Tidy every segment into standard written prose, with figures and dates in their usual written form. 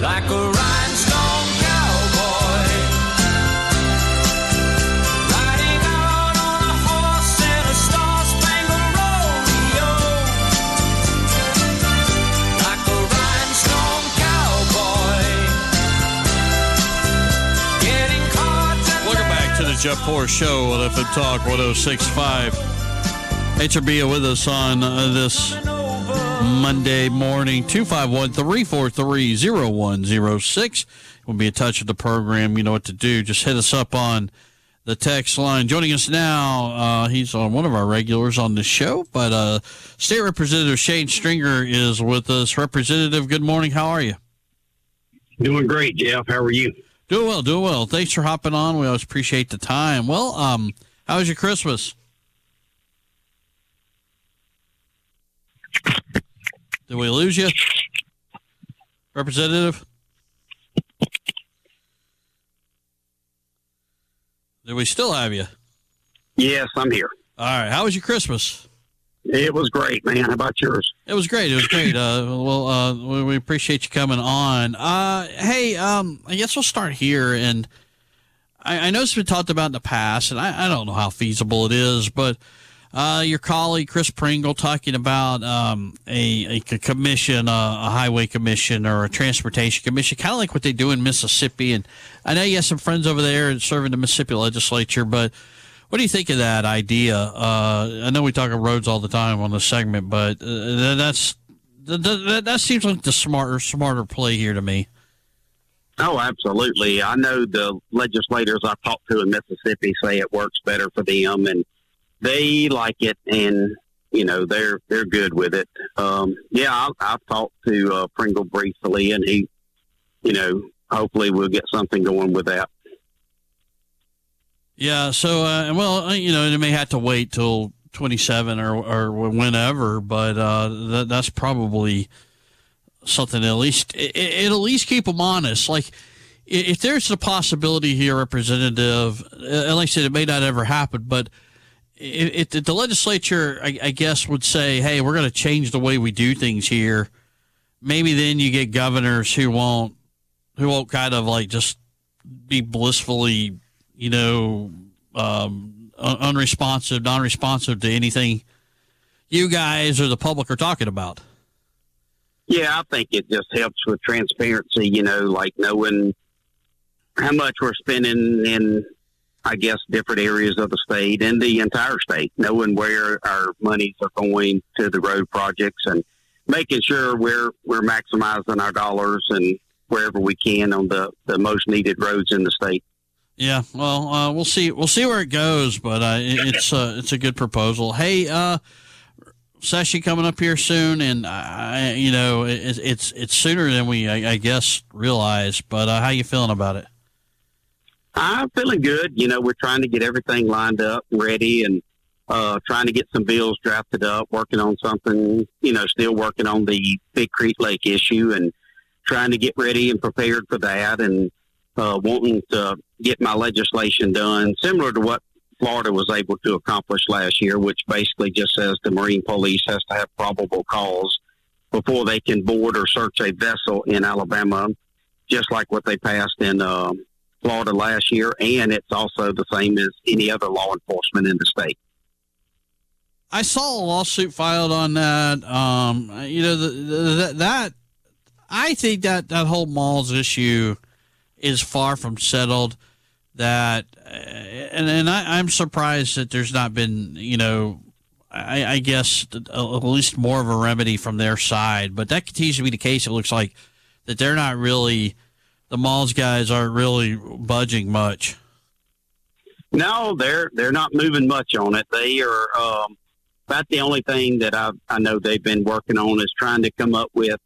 like a rhinestone cowboy, riding out on a horse in a star-spangled rodeo, like a rhinestone cowboy, getting caught. Welcome back to the Jeff Poor Show on FM Talk 106.5. Thanks for being with us on this Monday morning. 251-343-0106. We'll be in touch with the program. You know what to do. Just hit us up on the text line. Joining us now, he's on one of our regulars on the show, but State Representative Shane Stringer is with us. Representative, good morning. How are you? Doing great, Jeff. How are you? Doing well, doing well. Thanks for hopping on. We always appreciate the time. Well, how was your Christmas? Did we lose you, Representative? Do we still have you? Yes, I'm here. All right. How was your Christmas? It was great, man. How about yours? It was great. It was great. We appreciate you coming on. Hey, I guess we'll start here. And I know it's been talked about in the past, and I don't know how feasible it is, but your colleague Chris Pringle talking about a commission, a highway commission or a transportation commission, kind of like what they do in Mississippi. And I know you have some friends over there serving the Mississippi legislature, but what do you think of that idea? I know we talk about roads all the time on this segment, but that seems like the smarter play here to me. Oh, absolutely. I know the legislators I've talked to in Mississippi say it works better for them, and they like it, and you know they're good with it. I've talked to Pringle briefly, and he, hopefully we'll get something going with that. Yeah. So, they may have to wait till 27 or whenever, but that's probably something at least it'll at least keep them honest. Like if there's a possibility here, Representative, and like I said, it may not ever happen, but if the legislature, I guess, would say, hey, we're going to change the way we do things here, maybe then you get governors who won't kind of like just be blissfully, unresponsive, non-responsive to anything you guys or the public are talking about. Yeah, I think it just helps with transparency, like knowing how much we're spending in, I guess, different areas of the state and the entire state, knowing where our monies are going to the road projects and making sure we're maximizing our dollars and wherever we can on the most needed roads in the state. Yeah, well, we'll see where it goes, but it's a good proposal. Hey, session coming up here soon, and it's sooner than we I guess realize. But how you feeling about it? I'm feeling good. We're trying to get everything lined up and ready, and trying to get some bills drafted up. Working on something, still working on the Big Creek Lake issue, and trying to get ready and prepared for that, and wanting to get my legislation done, similar to what Florida was able to accomplish last year, which basically just says the Marine Police has to have probable cause before they can board or search a vessel in Alabama, just like what they passed in Florida last year. And it's also the same as any other law enforcement in the state. I saw a lawsuit filed on that. That I think that whole malls issue is far from settled. That and I'm surprised that there's not been, I guess at least more of a remedy from their side. But that continues to be the case. It looks like that they're not really, the malls guys aren't really budging much. No, they're not moving much on it. They are about the only thing that I know they've been working on is trying to come up with,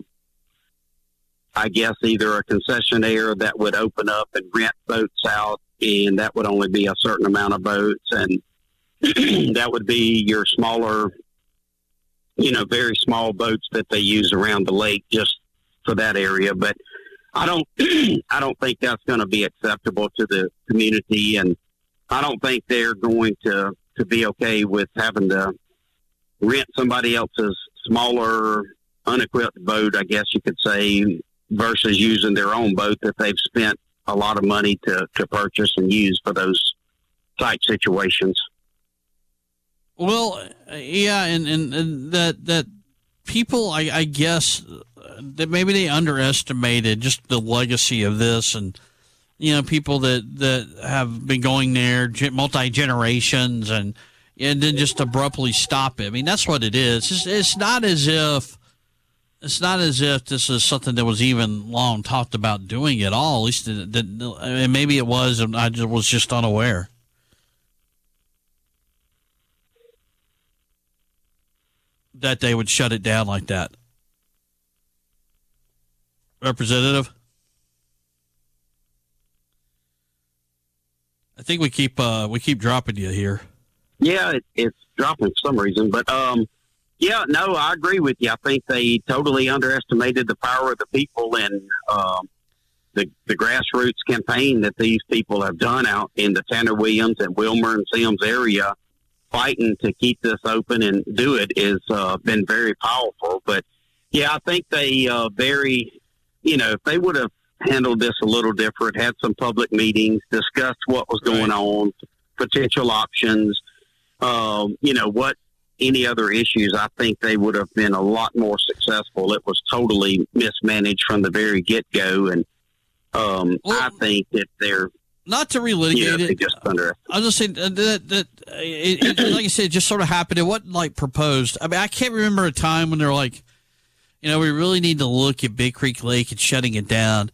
I guess, either a concessionaire that would open up and rent boats out, and that would only be a certain amount of boats, and that would be your smaller, very small boats that they use around the lake just for that area. But I don't think that's going to be acceptable to the community, and I don't think they're going to be okay with having to rent somebody else's smaller, unequipped boat, I guess you could say, versus using their own boat that they've spent a lot of money to purchase and use for those type situations. Well, yeah, and that people, I guess, that maybe they underestimated just the legacy of this, and people that have been going there multi generations, and then just abruptly stop it. I mean, that's what it is. It's not as if this is something that was even long talked about doing at all. At least and maybe it was, and I was just unaware. That they would shut it down like that. Representative? I think we keep dropping you here. Yeah, it's dropping for some reason. But, yeah, no, I agree with you. I think they totally underestimated the power of the people and the grassroots campaign that these people have done out in the Tanner Williams and Wilmer and Sims area. Fighting to keep this open and do it is been very powerful. But yeah, I think they if they would have handled this a little different, had some public meetings, discussed what was going on, potential options, what any other issues, I think they would have been a lot more successful. It was totally mismanaged from the very get-go. And I think that they're, not to relitigate it. Just under. I was just saying that like I said, it just sort of happened. It wasn't like proposed. I mean, I can't remember a time when they're like, we really need to look at Big Creek Lake and shutting it down,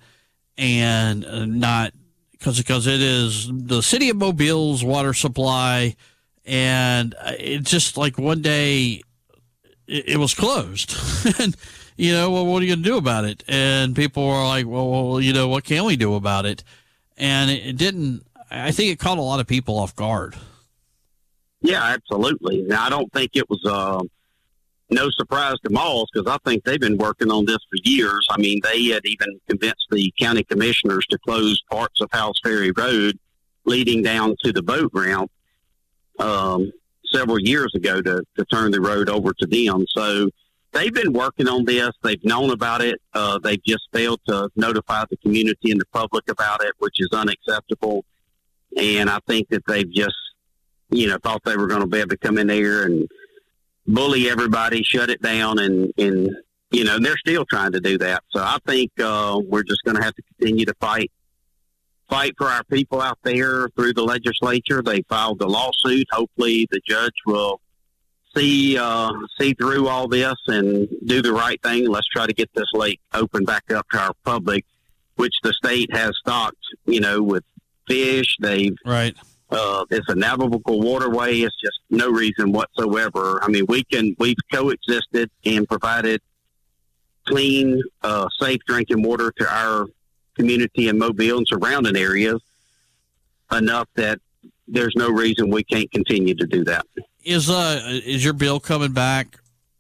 and not because it is the city of Mobile's water supply, and it's just like one day it was closed, and well, what are you going to do about it? And people were like, well, what can we do about it? And it didn't. I think it caught a lot of people off guard. Yeah, absolutely. Now, I don't think it was no surprise to Malls, because I think they've been working on this for years. I mean, they had even convinced the county commissioners to close parts of House Ferry Road leading down to the boat ramp several years ago to turn the road over to them. So they've been working on this. They've known about it. They've just failed to notify the community and the public about it, which is unacceptable. And I think that they've just, thought they were going to be able to come in there and bully everybody, shut it down. And they're still trying to do that. So I think we're just going to have to continue to fight for our people out there through the legislature. They filed the lawsuit. Hopefully the judge will see through all this and do the right thing. Let's try to get this lake open back up to our public, which the state has stocked, with fish. They've it's a navigable waterway. It's just no reason whatsoever. I mean, we've coexisted and provided clean, safe drinking water to our community in Mobile and surrounding areas enough that there's no reason we can't continue to do that. Is your bill coming back?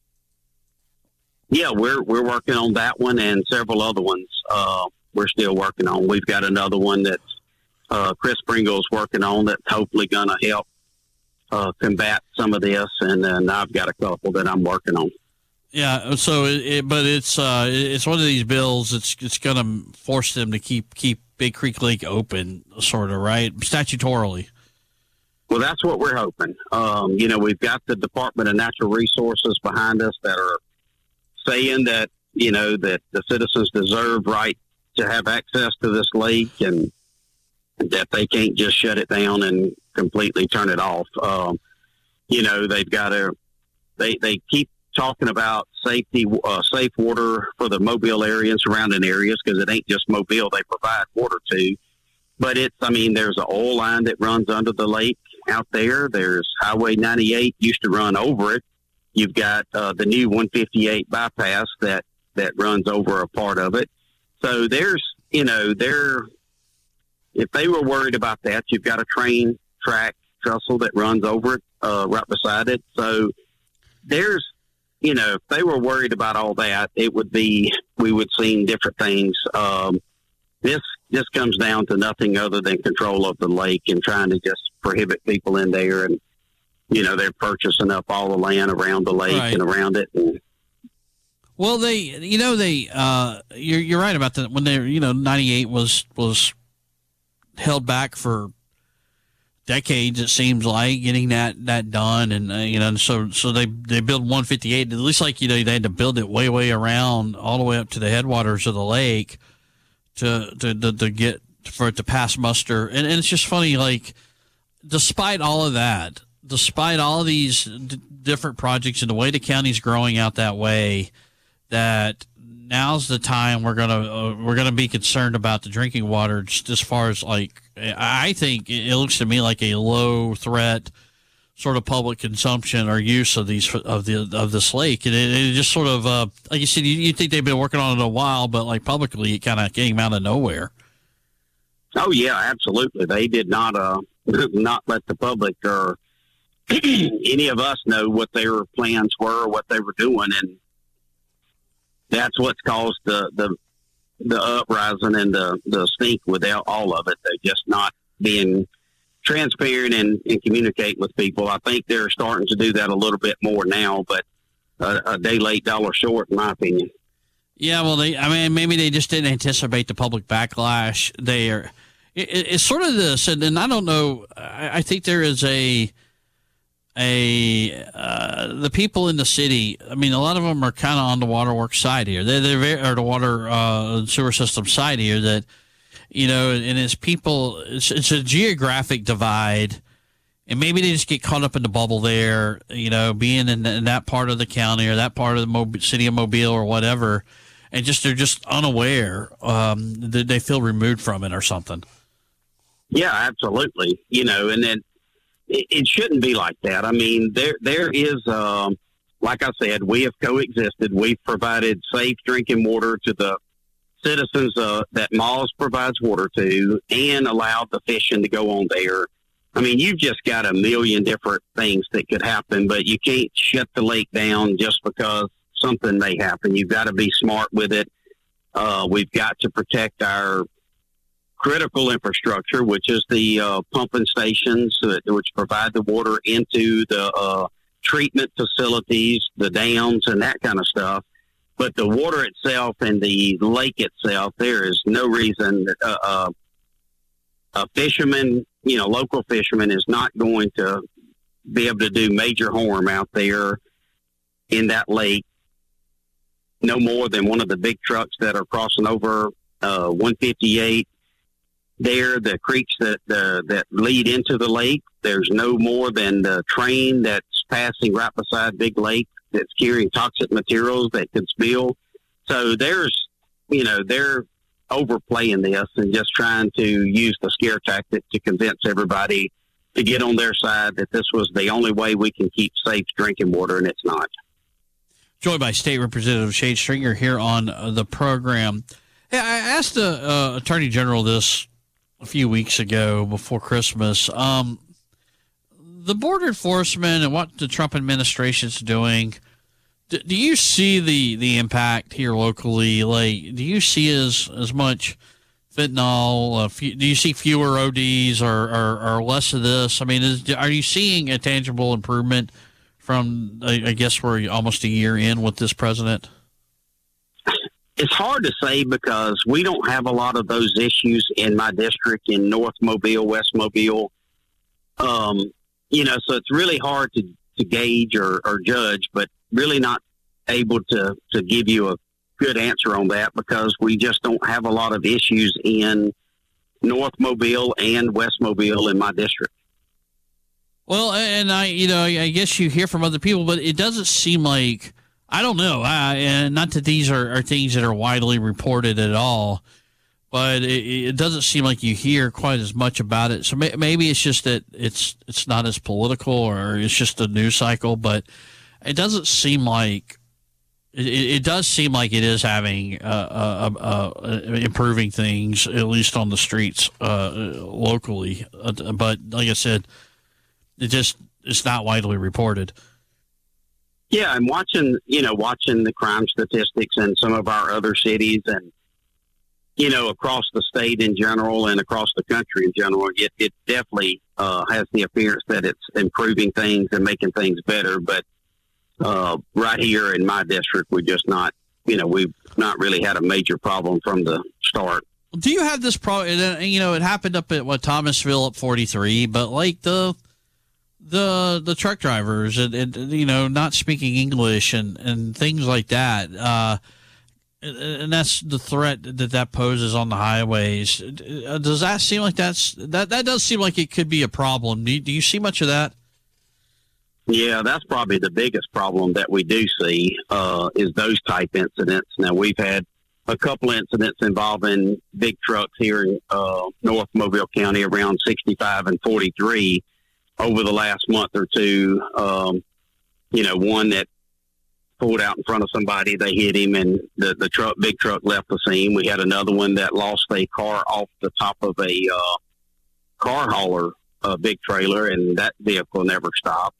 Yeah, we're working on that one and several other ones. We're still working on. We've got another one that Chris Pringle's working on that's hopefully going to help combat some of this, and then I've got a couple that I'm working on. Yeah, so it's one of these bills. It's going to force them to keep Big Creek Lake open, sort of, right? Statutorily. Well, that's what we're hoping. We've got the Department of Natural Resources behind us that are saying that, that the citizens deserve right to have access to this lake and that they can't just shut it down and completely turn it off. They've got to, they keep talking about safe water for the Mobile area and surrounding areas, because it ain't just Mobile they provide water to. But there's an oil line that runs under the lake out there. There's Highway 98 used to run over it. You've got the new 158 bypass that runs over a part of it. So there's, if they were worried about that, you've got a train track trestle that runs over it, right beside it. So there's, if they were worried about all that, we would see different things. This comes down to nothing other than control of the lake and trying to just prohibit people in there. And, they're purchasing up all the land around the lake and around it. And, Well, you're right about that. When 98 was held back for decades, it seems like, getting that done, and so they built 158. At least, like, they had to build it way around, all the way up to the headwaters of the lake to get for it to pass muster. And it's just funny, like, despite all of that, despite all of these different projects and the way the county's growing out that way, that now's the time we're gonna be concerned about the drinking water, just as far as, like, I think it looks to me like a low threat sort of public consumption or use of this lake, and it just sort of like you said, you think they've been working on it a while, but like publicly it kind of came out of nowhere. Oh yeah, absolutely. They did not not let the public or any of us know what their plans were or what they were doing, and that's what's caused the uprising and the stink with all of it. They're just not being transparent and communicate with people. I think they're starting to do that a little bit more now, but a day late, dollar short, in my opinion. Yeah, well, maybe they just didn't anticipate the public backlash. It's sort of this, and I don't know. I think there is the people in the city. I mean, a lot of them are kind of on the waterworks side here. They're the water sewer system side here. That, and it's people. It's a geographic divide, and maybe they just get caught up in the bubble there. Being in that part of the county or that part of the city of Mobile or whatever, and they're just unaware. That they feel removed from it or something. Yeah, absolutely. And then it shouldn't be like that. I mean, there is, like I said, we have coexisted. We've provided safe drinking water to the citizens that Moss provides water to, and allowed the fishing to go on there. I mean, you've just got a million different things that could happen, but you can't shut the lake down just because something may happen. You've got to be smart with it. We've got to protect our critical infrastructure, which is the pumping stations, which provide the water into the treatment facilities, the dams, and that kind of stuff. But the water itself and the lake itself, there is no reason that a fisherman, local fisherman, is not going to be able to do major harm out there in that lake, no more than one of the big trucks that are crossing over 158. There, the creeks that lead into the lake, there's no more than the train that's passing right beside Big Lake that's carrying toxic materials that could spill. So they're overplaying this and just trying to use the scare tactic to convince everybody to get on their side that this was the only way we can keep safe drinking water, and it's not. Joined by State Representative Shade Stringer here on the program. Hey, I asked the Attorney General this a few weeks ago before Christmas. The border enforcement and what the Trump administration's doing, do you see the impact here locally? Like, do you see as much fentanyl? Do you see fewer ODs or less of this? I mean, are you seeing a tangible improvement from, I guess we're almost a year in with this president? It's hard to say because we don't have a lot of those issues in my district in North Mobile, West Mobile. So it's really hard to gauge or judge, but really not able to give you a good answer on that because we just don't have a lot of issues in North Mobile and West Mobile in my district. Well, and I guess you hear from other people, but it doesn't seem like, I don't know. And not that these are things that are widely reported at all, but it doesn't seem like you hear quite as much about it. So maybe it's just that it's not as political, or it's just a news cycle. But it doesn't seem like it does seem like it is having improving things, at least on the streets locally. But like I said, it's not widely reported. Yeah, and watching the crime statistics in some of our other cities and, across the state in general and across the country in general, it definitely has the appearance that it's improving things and making things better. But right here in my district, we're just not we've not really had a major problem from the start. Do you have this problem? It happened up at Thomasville up 43, but like the truck drivers and not speaking English and things like that. And that's the threat that poses on the highways. Does that seem like that does seem like it could be a problem? Do you see much of that? Yeah, that's probably the biggest problem that we do see is those type incidents. Now, we've had a couple incidents involving big trucks here in North Mobile County around 65 and 43 over the last month or two. One that pulled out in front of somebody, they hit him, and the big truck left the scene. We had another one that lost a car off the top of a car hauler, a big trailer, and that vehicle never stopped.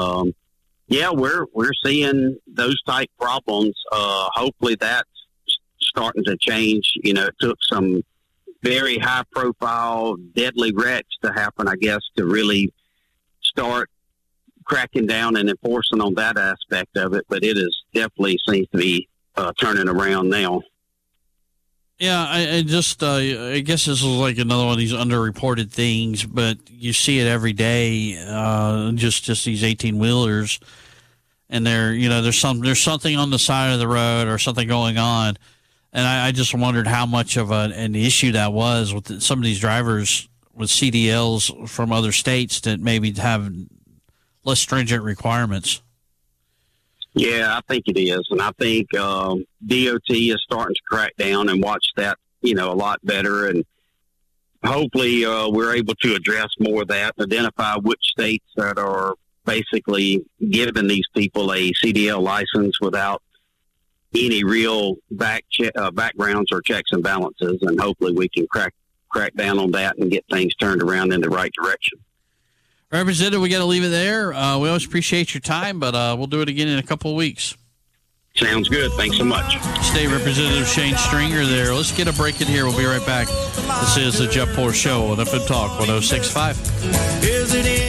We're seeing those type problems. Hopefully that's starting to change. It took some very high profile, deadly wrecks to happen, I guess, to really start cracking down and enforcing on that aspect of it. But it is definitely seems to be turning around now. Yeah, I guess this is like another one of these underreported things, but you see it every day. Just these 18-wheelers, and there's something on the side of the road or something going on, and I just wondered how much of an issue that was with some of these drivers with CDLs from other states that maybe have less stringent requirements. Yeah, I think it is. And I think DOT is starting to crack down and watch that, a lot better. And hopefully we're able to address more of that, identify which states that are basically giving these people a CDL license without any real backgrounds or checks and balances. And hopefully we can crack down on that and get things turned around in the right direction. Representative, we got to leave it there. We always appreciate your time, but we'll do it again in a couple of weeks. Sounds good. Thanks so much. State Representative Shane Stringer there. Let's get a break in here. We'll be right back. This is the Jeff Poor Show on FM Talk 106.5. Is it